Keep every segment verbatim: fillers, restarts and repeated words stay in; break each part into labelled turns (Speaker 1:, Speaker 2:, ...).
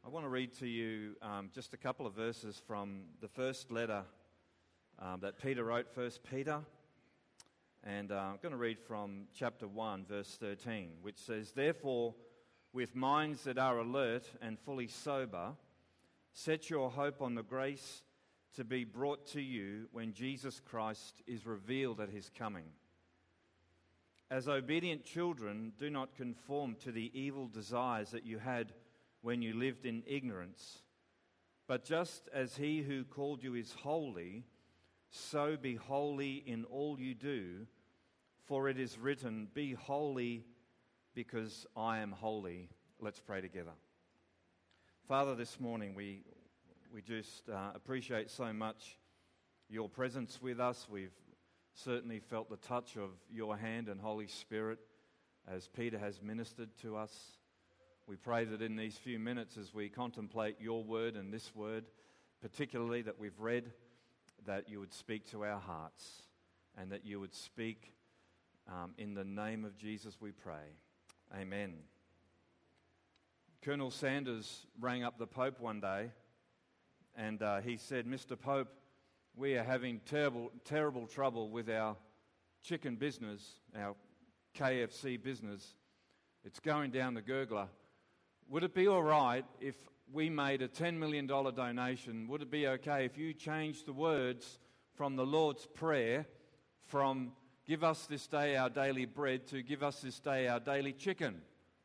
Speaker 1: I want to read to you um, just a couple of verses from the first letter um, that Peter wrote, First Peter. And uh, I'm going to read from chapter one, verse thirteen, which says, "Therefore, with minds that are alert and fully sober, set your hope on the grace to be brought to you when Jesus Christ is revealed at his coming. As obedient children, do not conform to the evil desires that you had when you lived in ignorance. But just as he who called you is holy, so be holy in all you do, for it is written, 'Be holy because I am holy.'" Let's pray together. Father, this morning we we just uh, appreciate so much your presence with us. We've certainly felt the touch of your hand and Holy Spirit as Peter has ministered to us. We pray that in these few minutes as we contemplate your word and this word, particularly that we've read, that you would speak to our hearts and that you would speak um, in the name of Jesus, we pray. Amen. Colonel Sanders rang up the Pope one day and uh, he said, "Mister Pope, we are having terrible, terrible trouble with our chicken business, our K F C business. It's going down the gurgler. Would it be all right if we made a ten million dollars donation? Would it be okay if you changed the words from the Lord's Prayer from 'Give us this day our daily bread' to 'Give us this day our daily chicken'?"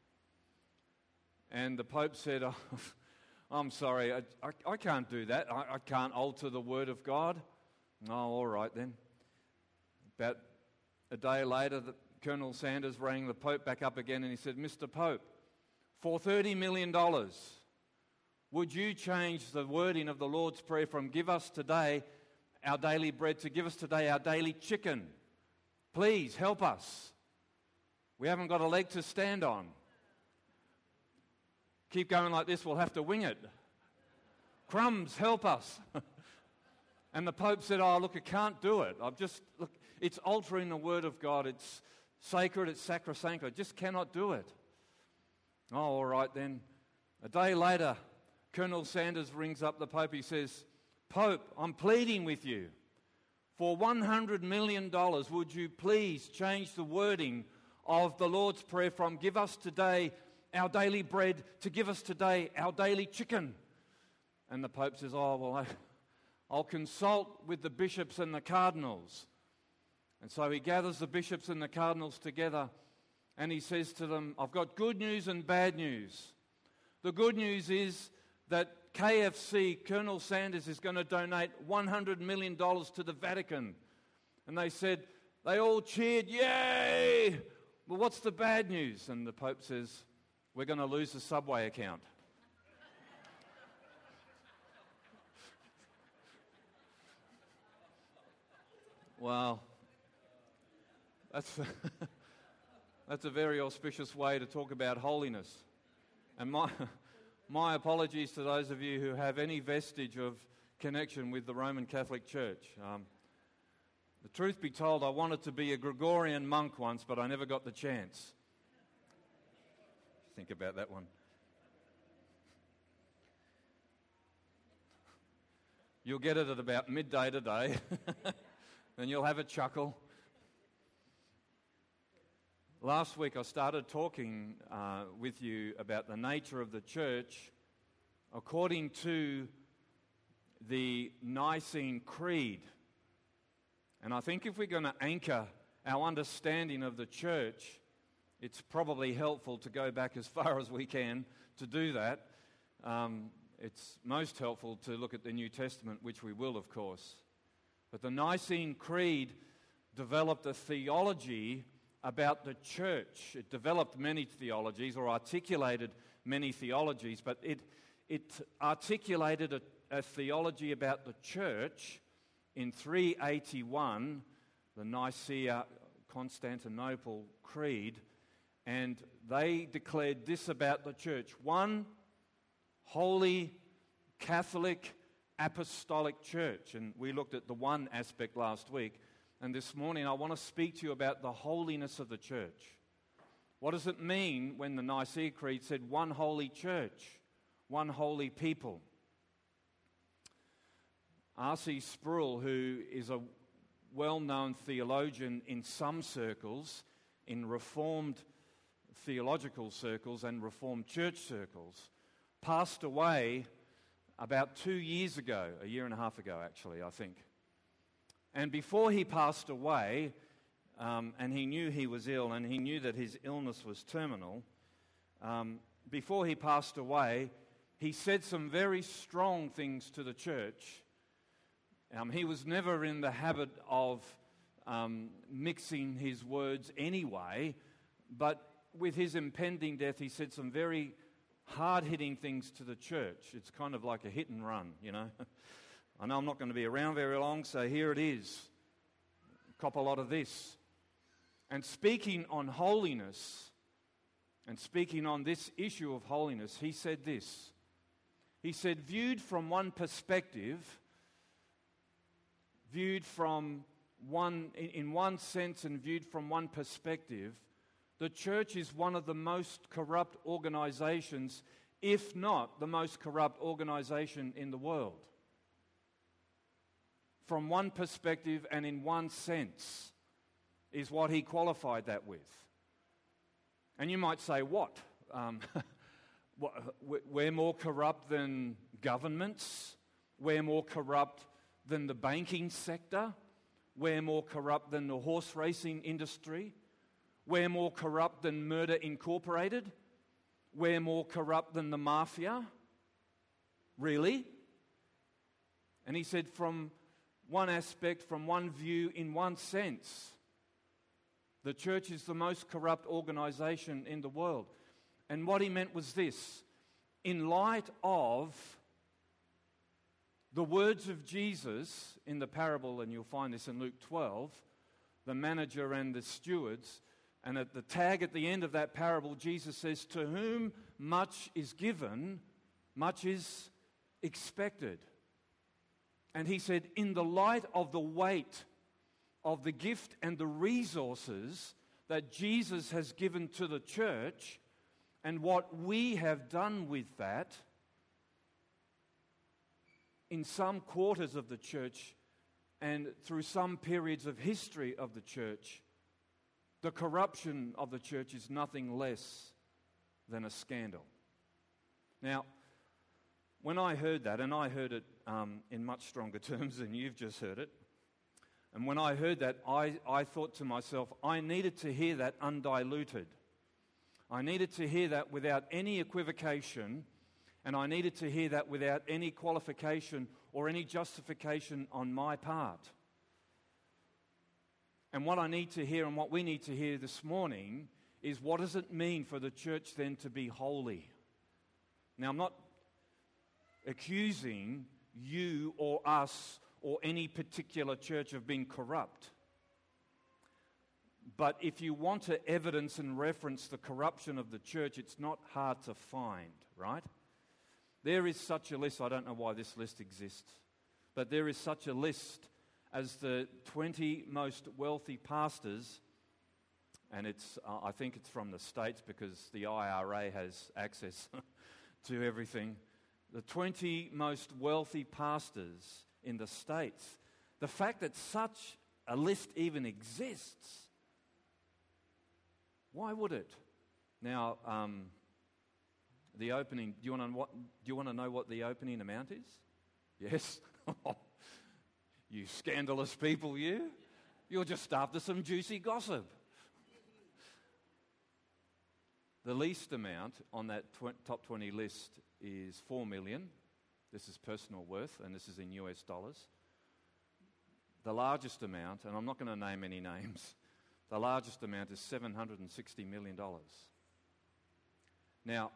Speaker 1: And the Pope said, "Oh, I'm sorry, I, I, I can't do that. I, I can't alter the Word of God." "Oh, all right then." About a day later, the, Colonel Sanders rang the Pope back up again and he said, "Mister Pope, for thirty million dollars, would you change the wording of the Lord's Prayer from 'Give us today our daily bread' to 'Give us today our daily chicken'? Please help us. We haven't got a leg to stand on. Keep going like this, we'll have to wing it. Crumbs, help us." And the Pope said, "Oh, look, I can't do it. I've just, look, it's altering the Word of God. It's sacred, it's sacrosanct. I just cannot do it." "Oh, all right then." A day later, Colonel Sanders rings up the Pope. He says, "Pope, I'm pleading with you. For one hundred million dollars, would you please change the wording of the Lord's Prayer from 'Give us today our daily bread' to 'Give us today our daily chicken'?" And the Pope says, "Oh, well, I, I'll consult with the bishops and the cardinals." And so he gathers the bishops and the cardinals together and he says to them, "I've got good news and bad news. The good news is that K F C, Colonel Sanders, is going to donate one hundred million dollars to the Vatican." And they said, they all cheered, "Yay!" "Well, what's the bad news?" And the Pope says, "We're going to lose the Subway account." Well, that's a, that's a very auspicious way to talk about holiness. And my my apologies to those of you who have any vestige of connection with the Roman Catholic Church. Um, the truth be told, I wanted to be a Gregorian monk once, but I never got the chance. Think about that one. You'll get it at about midday today. Then you'll have a chuckle. Last week I started talking uh, with you about the nature of the church according to the Nicene Creed. And I think if we're going to anchor our understanding of the church, it's probably helpful to go back as far as we can to do that. Um, it's most helpful to look at the New Testament, which we will, of course. But the Nicene Creed developed a theology about the church. It developed many theologies or articulated many theologies, but it, it articulated a, a theology about the church in three eighty-one, the Nicaea Constantinople Creed, and they declared this about the church: one holy, Catholic, apostolic church. And we looked at the one aspect last week, and this morning I want to speak to you about the holiness of the church. What does it mean when the Nicene Creed said one holy church, one holy people. R C Sproul, who is a well-known theologian in some circles, in Reformed theological circles and Reformed church circles, passed away about two years ago, a year and a half ago actually, I think. And before he passed away, um, and he knew he was ill and he knew that his illness was terminal, um, before he passed away, he said some very strong things to the church. Um, he was never in the habit of um, mixing his words anyway, but with his impending death, he said some very hard-hitting things to the church. It's kind of like a hit and run, you know. I know I'm not going to be around very long, so here it is. Cop a lot of this. And speaking on holiness, and speaking on this issue of holiness, he said this. He said, viewed from one perspective, viewed from one, in one sense and viewed from one perspective, the church is one of the most corrupt organizations, if not the most corrupt organization in the world. From one perspective and in one sense is what he qualified that with. And you might say, what? Um, we're more corrupt than governments? We're more corrupt than the banking sector? We're more corrupt than the horse racing industry? We're more corrupt than Murder Incorporated? We're more corrupt than the mafia? Really? And he said, from one aspect, from one view, in one sense, the church is the most corrupt organization in the world. And what he meant was this: in light of the words of Jesus in the parable, and you'll find this in Luke twelve, the manager and the stewards, and at the tag at the end of that parable, Jesus says, to whom much is given, much is expected. And he said, in the light of the weight of the gift and the resources that Jesus has given to the church, and what we have done with that, in some quarters of the church and through some periods of history of the church, the corruption of the church is nothing less than a scandal. Now, when I heard that, and I heard it um, in much stronger terms than you've just heard it, and when I heard that, I, I thought to myself, I needed to hear that undiluted. I needed to hear that without any equivocation, and I needed to hear that without any qualification or any justification on my part. And what I need to hear and what we need to hear this morning is, what does it mean for the church then to be holy? Now, I'm not accusing you or us or any particular church of being corrupt. But if you want to evidence and reference the corruption of the church, it's not hard to find, right? There is such a list. I don't know why this list exists, but there is such a list as the twenty most wealthy pastors, and it's uh, I think it's from the States because the I R A has access to everything. The twenty most wealthy pastors in the States. The fact that such a list even exists, why would it? Now, um, the opening. Do you want to what? Do you want to know what the opening amount is? Yes. You scandalous people, you. You're just after some juicy gossip. The least amount on that tw- top twenty list is four million. This is personal worth, and this is in U S dollars. The largest amount, and I'm not going to name any names, the largest amount is seven hundred sixty million dollars. Now,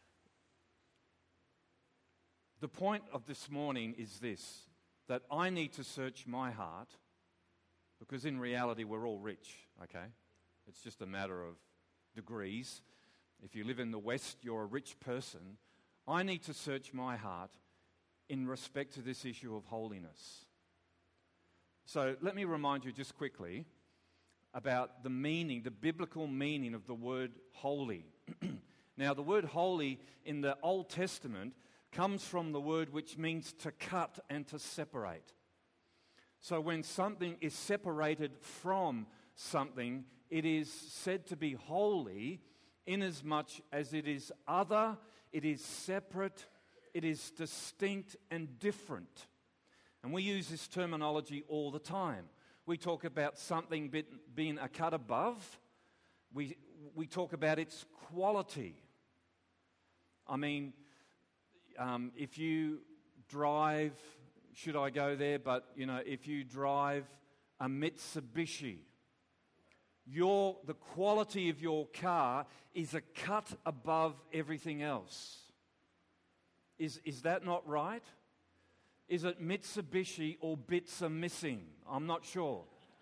Speaker 1: the point of this morning is this, that I need to search my heart, because in reality we're all rich, okay? It's just a matter of degrees. If you live in the West, you're a rich person. I need to search my heart in respect to this issue of holiness. So let me remind you just quickly about the meaning, the biblical meaning of the word holy. Now, the word holy in the Old Testament comes from the word which means to cut and to separate. So when something is separated from something, it is said to be holy inasmuch as it is other, it is separate, it is distinct and different. And we use this terminology all the time. We talk about something being a cut above. We, we talk about its quality. I mean, um, if you drive, should I go there? But, you know, if you drive a Mitsubishi, your, the quality of your car is a cut above everything else. Is, is that not right? Is it Mitsubishi or bits are missing? I'm not sure.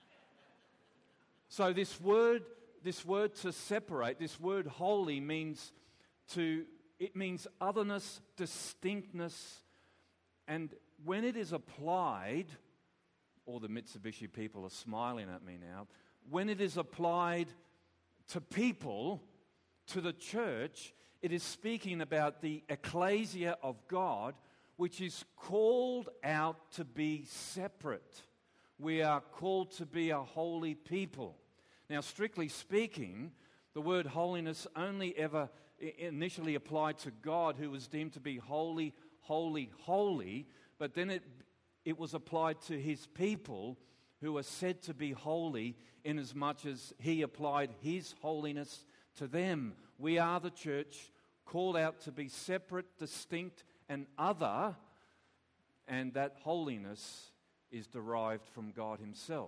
Speaker 1: So this word, this word to separate, this word holy means to, it means otherness, distinctness, and when it is applied, all the Mitsubishi people are smiling at me now, when it is applied to people, to the church, it is speaking about the ecclesia of God, which is called out to be separate. We are called to be a holy people. Now, strictly speaking, the word holiness only ever initially applied to God, who was deemed to be holy, holy, holy, but then it, it was applied to his people who are said to be holy inasmuch as he applied his holiness to them. We are the church called out to be separate, distinct, and other, and that holiness is derived from God himself.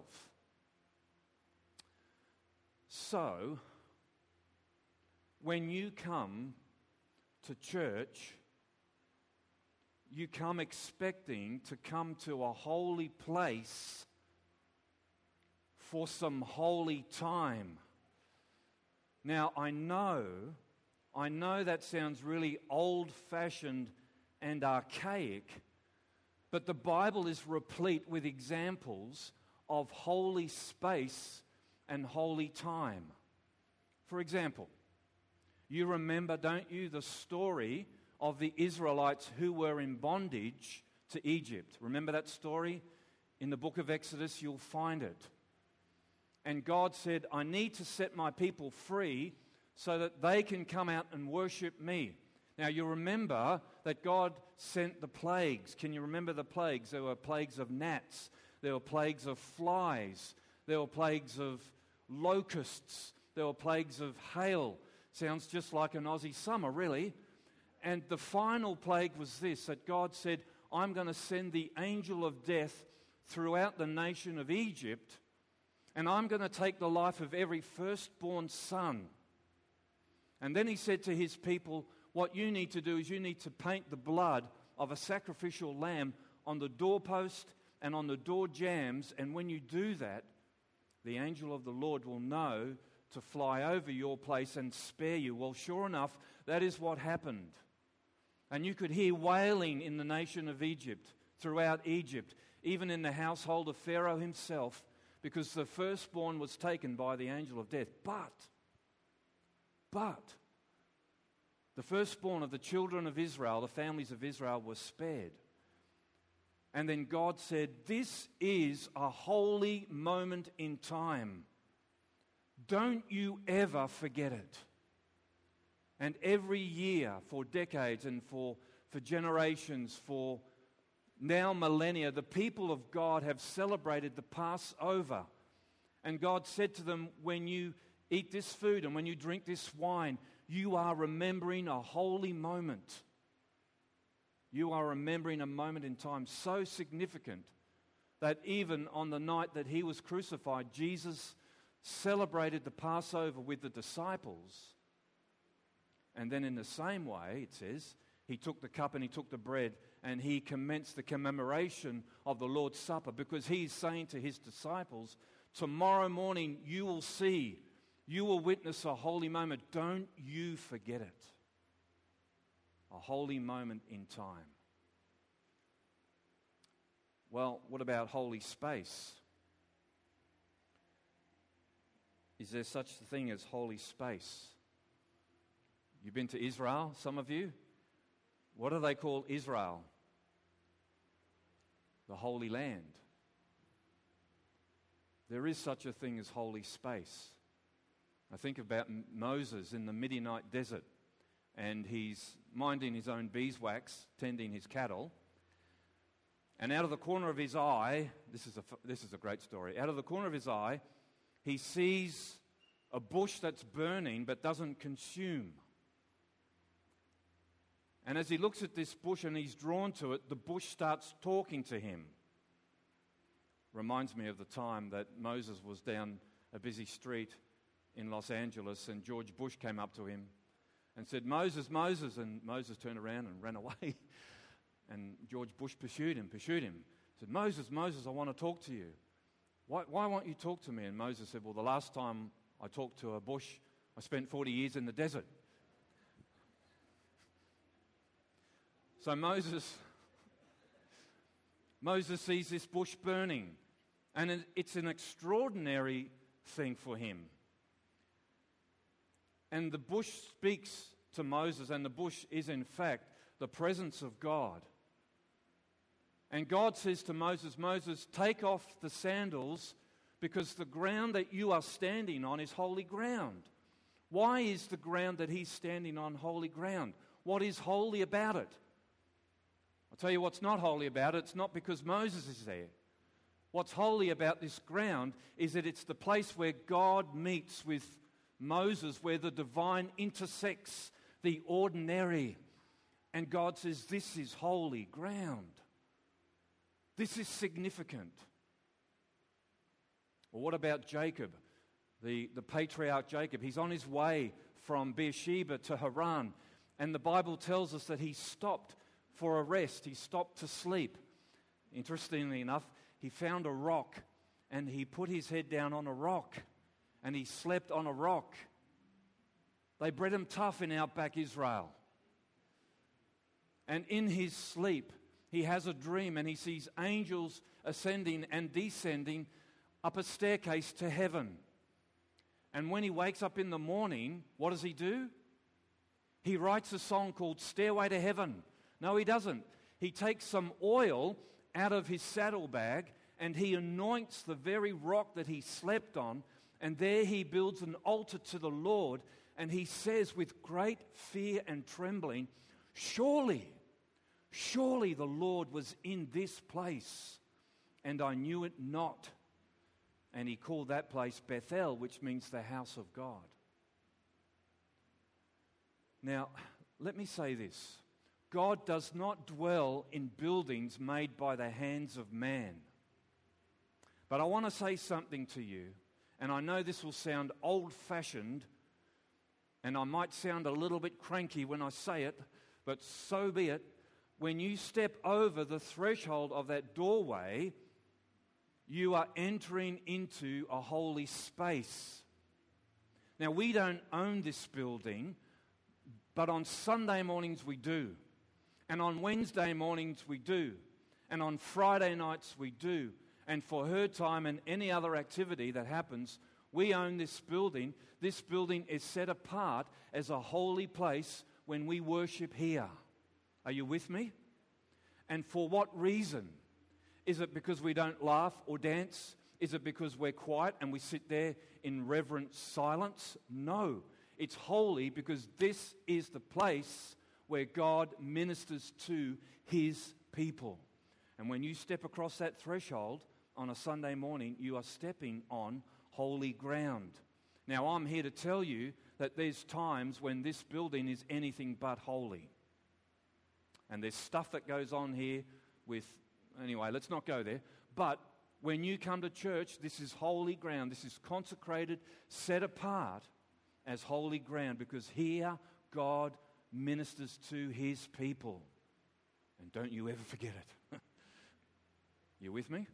Speaker 1: So, when you come to church, you come expecting to come to a holy place for some holy time. Now, I know, I know that sounds really old-fashioned and archaic, but the Bible is replete with examples of holy space and holy time. For example, you remember, don't you, the story of the Israelites who were in bondage to Egypt. Remember that story? In the book of Exodus, you'll find it. And God said, I need to set my people free so that they can come out and worship me. Now, you remember that God sent the plagues. Can you remember the plagues? There were plagues of gnats. There were plagues of flies. There were plagues of locusts. There were plagues of hail. Sounds just like an Aussie summer, really. And the final plague was this, that God said, I'm going to send the angel of death throughout the nation of Egypt, and I'm going to take the life of every firstborn son. And then he said to his people, what you need to do is you need to paint the blood of a sacrificial lamb on the doorpost and on the door jambs, and when you do that, the angel of the Lord will know to fly over your place and spare you. Well, sure enough, that is what happened. And you could hear wailing in the nation of Egypt, throughout Egypt, even in the household of Pharaoh himself, because the firstborn was taken by the angel of death. But, but, the firstborn of the children of Israel, the families of Israel, were spared. And then God said, this is a holy moment in time. Don't you ever forget it. And every year, for decades and for, for generations, for now millennia, the people of God have celebrated the Passover. And God said to them, when you eat this food and when you drink this wine, you are remembering a holy moment. You are remembering a moment in time so significant that even on the night that he was crucified, Jesus celebrated the Passover with the disciples. And then in the same way, it says, he took the cup and he took the bread and he commenced the commemoration of the Lord's Supper, because he's saying to his disciples, tomorrow morning you will see, you will witness a holy moment. Don't you forget it. A holy moment in time. Well, what about holy space? Is there such a thing as holy space? You've been to Israel, some of you. What do they call Israel? The Holy Land. There is such a thing as holy space. I think about M- Moses in the Midianite desert, and he's minding his own beeswax, tending his cattle, and out of the corner of his eye, this is a, this is a great story, out of the corner of his eye, he sees a bush that's burning but doesn't consume. And as he looks at this bush and he's drawn to it, the bush starts talking to him. Reminds me of the time that Moses was down a busy street in Los Angeles and George Bush came up to him and said, "Moses, Moses," and Moses turned around and ran away. And George Bush pursued him, pursued him. He said, "Moses, Moses, I want to talk to you. Why, why won't you talk to me?" And Moses said, "Well, the last time I talked to a bush, I spent forty years in the desert." So Moses, Moses sees this bush burning, and it, it's an extraordinary thing for him. And the bush speaks to Moses, and the bush is in fact the presence of God. And God says to Moses, "Moses, take off the sandals because the ground that you are standing on is holy ground." Why is the ground that he's standing on holy ground? What is holy about it? I'll tell you what's not holy about it. It's not because Moses is there. What's holy about this ground is that it's the place where God meets with Moses, where the divine intersects the ordinary. And God says, this is holy ground. This is significant. Well, what about Jacob, the, the patriarch Jacob? He's on his way from Beersheba to Haran, and the Bible tells us that he stopped for a rest. He stopped to sleep. Interestingly enough, he found a rock, and he put his head down on a rock, and he slept on a rock. They bred him tough in outback Israel. And in his sleep, he has a dream, and he sees angels ascending and descending up a staircase to heaven. And when he wakes up in the morning, what does he do? He writes a song called Stairway to Heaven. No, he doesn't. He takes some oil out of his saddlebag and he anoints the very rock that he slept on, and there he builds an altar to the Lord, and he says with great fear and trembling, "Surely, surely the Lord was in this place, and I knew it not." And he called that place Bethel, which means the house of God. Now, let me say this. God does not dwell in buildings made by the hands of man. But I want to say something to you, and I know this will sound old-fashioned, and I might sound a little bit cranky when I say it, but so be it. When you step over the threshold of that doorway, you are entering into a holy space. Now, we don't own this building, but on Sunday mornings we do. And on Wednesday mornings we do. And on Friday nights we do. And for her time and any other activity that happens, we own this building. This building is set apart as a holy place when we worship here. Are you with me? And for what reason? Is it because we don't laugh or dance? Is it because we're quiet and we sit there in reverent silence? No. It's holy because this is the place where God ministers to his people. And when you step across that threshold on a Sunday morning, you are stepping on holy ground. Now, I'm here to tell you that there's times when this building is anything but holy. And there's stuff that goes on here with, anyway, let's not go there. But when you come to church, this is holy ground. This is consecrated, set apart as holy ground, because here God ministers to his people. And don't you ever forget it. You with me?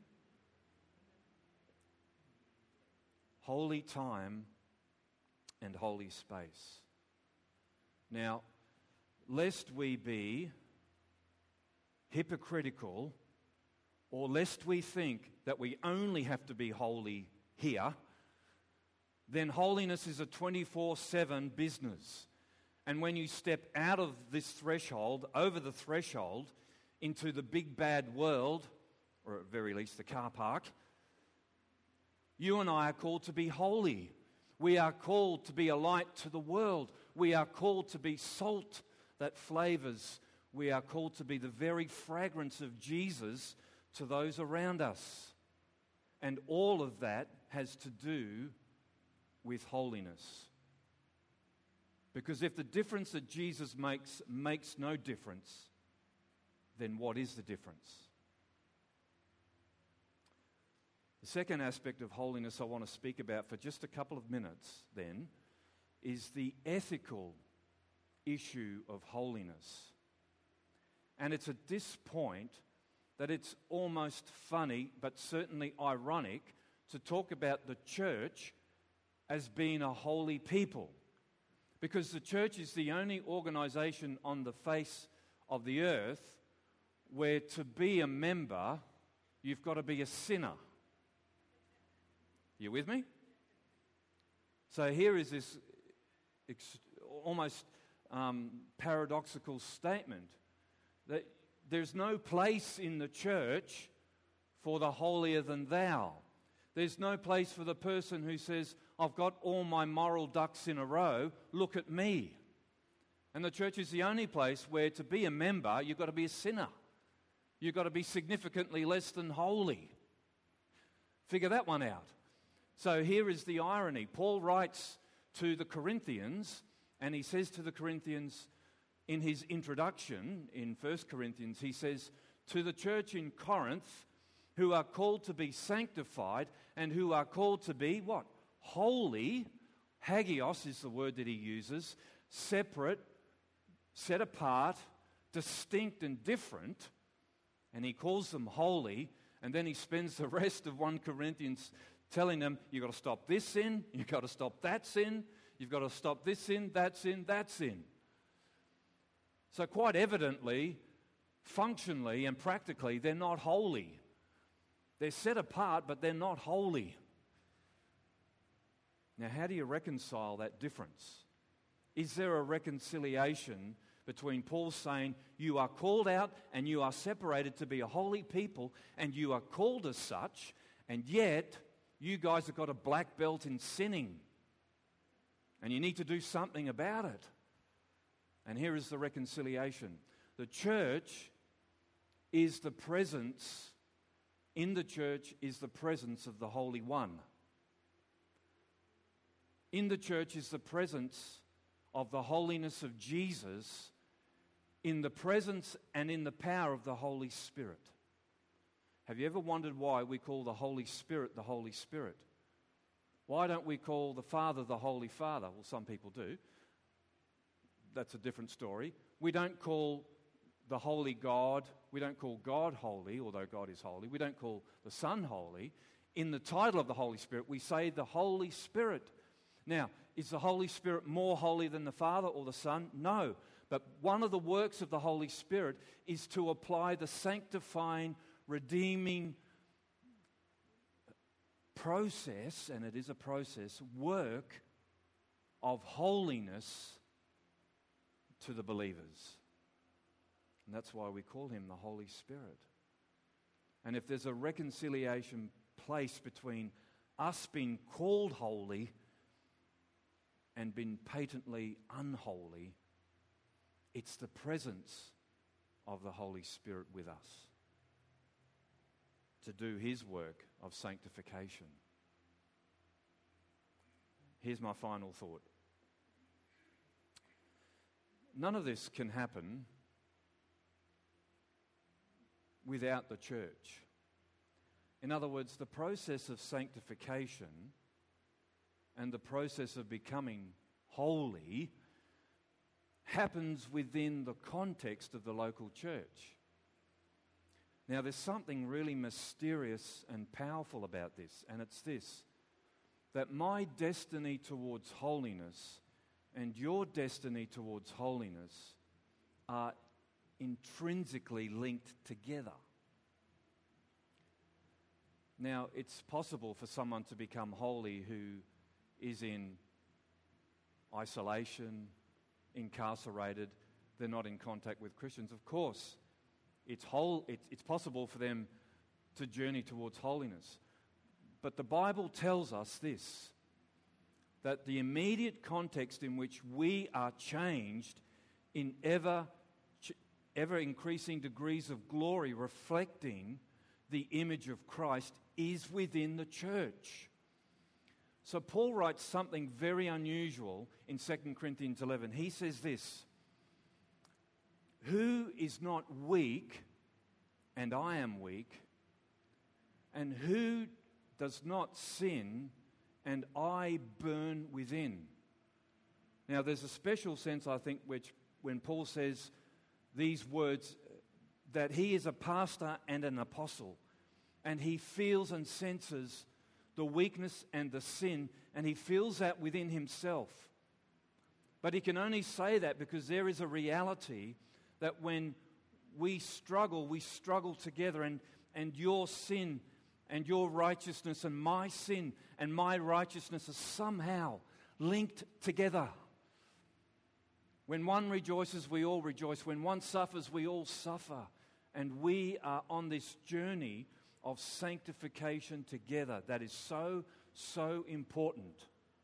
Speaker 1: Holy time and holy space. Now, lest we be hypocritical, or lest we think that we only have to be holy here, then holiness is a twenty-four seven business. And when you step out of this threshold, over the threshold, into the big bad world, or at very least the car park, you and I are called to be holy. We are called to be a light to the world. We are called to be salt that flavors. We are called to be the very fragrance of Jesus to those around us. And all of that has to do with holiness. Because if the difference that Jesus makes makes no difference, then what is the difference? The second aspect of holiness I want to speak about for just a couple of minutes then is the ethical issue of holiness. And it's at this point that it's almost funny, but certainly ironic, to talk about the church as being a holy people. Because the church is the only organization on the face of the earth where to be a member, you've got to be a sinner. You with me? So here is this ex- almost um, paradoxical statement that there's no place in the church for the holier than thou. There's no place for the person who says, I've got all my moral ducks in a row, look at me. And the church is the only place where to be a member, you've got to be a sinner. You've got to be significantly less than holy. Figure that one out. So here is the irony. Paul writes to the Corinthians, and he says to the Corinthians in his introduction in First Corinthians, he says, to the church in Corinth, who are called to be sanctified and who are called to be what? Holy. Hagios is the word that he uses. Separate, set apart, distinct and different. And he calls them holy. And then he spends the rest of First Corinthians telling them, you've got to stop this sin, you've got to stop that sin, you've got to stop this sin, that sin, that sin. So quite evidently, functionally and practically, they're not holy. They're set apart, but they're not holy. Now, how do you reconcile that difference? Is there a reconciliation between Paul saying, you are called out and you are separated to be a holy people, and you are called as such, and yet you guys have got a black belt in sinning, and you need to do something about it? And here is the reconciliation. The church is the presence, in the church is the presence of the Holy One. In the church is the presence of the holiness of Jesus, in the presence and in the power of the Holy Spirit. Have you ever wondered why we call the Holy Spirit the Holy Spirit? Why don't we call the Father the Holy Father? Well, some people do. That's a different story. We don't call the Holy God, we don't call God holy, although God is holy. We don't call the Son holy. In the title of the Holy Spirit, we say the Holy Spirit. Now, is the Holy Spirit more holy than the Father or the Son? No. But one of the works of the Holy Spirit is to apply the sanctifying, redeeming process, and it is a process, work of holiness to the believers. And that's why we call him the Holy Spirit. And if there's a reconciliation place between us being called holy and being patently unholy, it's the presence of the Holy Spirit with us to do his work of sanctification. Here's my final thought. None of this can happen without the church. In other words, the process of sanctification and the process of becoming holy happens within the context of the local church. Now, there's something really mysterious and powerful about this, and it's this, that my destiny towards holiness and your destiny towards holiness are intrinsically linked together. Now, it's possible for someone to become holy who is in isolation, incarcerated, they're not in contact with Christians. Of course, it's, whole, it's, it's possible for them to journey towards holiness. But the Bible tells us this, that the immediate context in which we are changed in ever, ever increasing degrees of glory, reflecting the image of Christ, is within the church. So Paul writes something very unusual in Second Corinthians eleven. He says this, "Who is not weak, and I am weak, and who does not sin, and I burn within?" Now, there's a special sense, I think, which when Paul says these words, that he is a pastor and an apostle, and he feels and senses the weakness and the sin, and he feels that within himself. But he can only say that because there is a reality that when we struggle, we struggle together, and, and your sin and your righteousness and my sin and my righteousness are somehow linked together. When one rejoices, we all rejoice. When one suffers, we all suffer. And we are on this journey of sanctification together. That is so, so important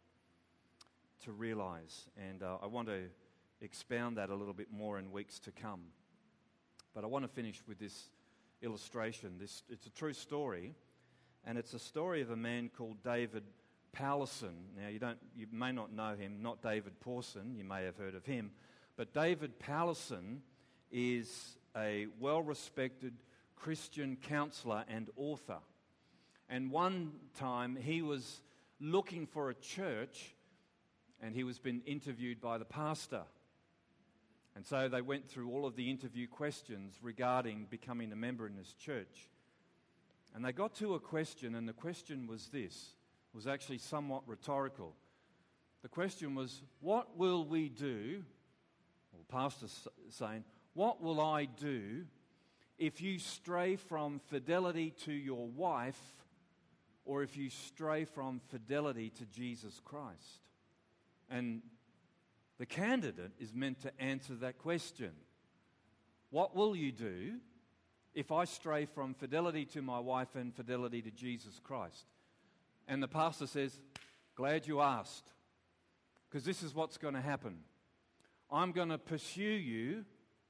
Speaker 1: to realize. And uh, I want to expound that a little bit more in weeks to come. But I want to finish with this illustration. This, it's a true story. And it's a story of a man called David Powlison. Now, you don't, you may not know him, not David Pawson. You may have heard of him. But David Powlison is a well-respected Christian counselor and author. And one time he was looking for a church, and he was being interviewed by the pastor. And so they went through all of the interview questions regarding becoming a member in this church. And they got to a question, and the question was this. It was actually somewhat rhetorical. The question was, what will we do, or the pastor's saying, what will I do if you stray from fidelity to your wife, or if you stray from fidelity to Jesus Christ? And the candidate is meant to answer that question. What will you do if I stray from fidelity to my wife and fidelity to Jesus Christ? And the pastor says, glad you asked, because this is what's going to happen. I'm going to pursue you,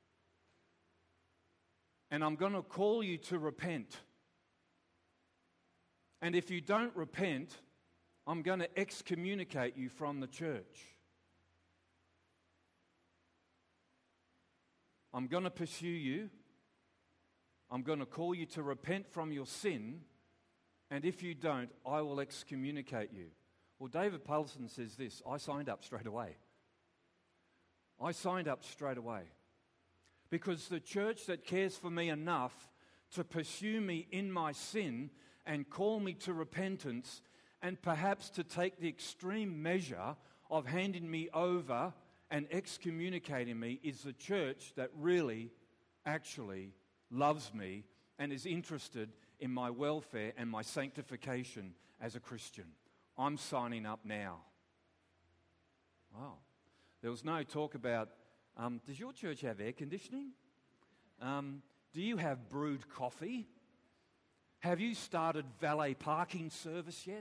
Speaker 1: and I'm going to call you to repent. And if you don't repent, I'm going to excommunicate you from the church. I'm going to pursue you. I'm going to call you to repent from your sin, and if you don't, I will excommunicate you. Well, David Powlison says this, I signed up straight away. I signed up straight away. Because the church that cares for me enough to pursue me in my sin and call me to repentance, and perhaps to take the extreme measure of handing me over and excommunicating me, is the church that really, actually loves me and is interested in my welfare and my sanctification as a Christian. I'm signing up now. Wow. There was no talk about, um, does your church have air conditioning? Um, do you have brewed coffee? Have you started valet parking service yet?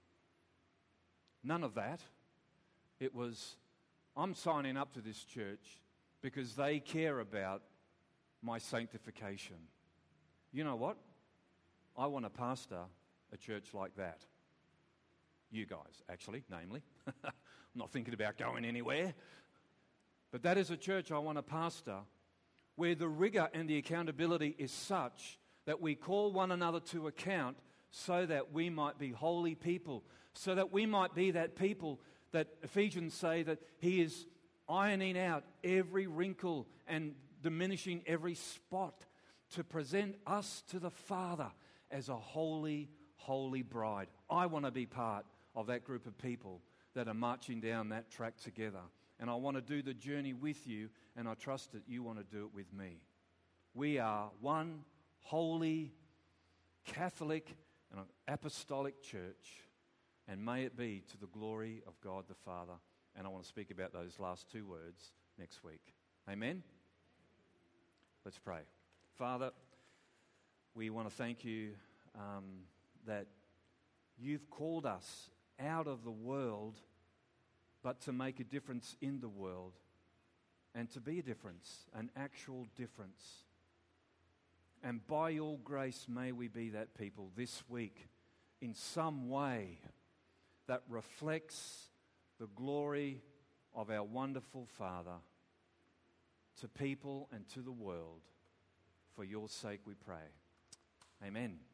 Speaker 1: None of that. It was, I'm signing up to this church because they care about my sanctification. You know what? I want to pastor a church like that. You guys, actually, namely. I'm not thinking about going anywhere. But that is a church I want to pastor where the rigor and the accountability is such that we call one another to account so that we might be holy people, so that we might be that people that Ephesians say that he is ironing out every wrinkle and diminishing every spot to present us to the Father as a holy, holy bride. I want to be part of that group of people that are marching down that track together. And I want to do the journey with you, and I trust that you want to do it with me. We are one holy, Catholic, and apostolic church, and may it be to the glory of God the Father. And I want to speak about those last two words next week. Amen? Let's pray. Father, we want to thank you um, that you've called us out of the world, but to make a difference in the world and to be a difference, an actual difference. And by your grace, may we be that people this week in some way that reflects the glory of our wonderful Father to people and to the world. For your sake we pray. Amen.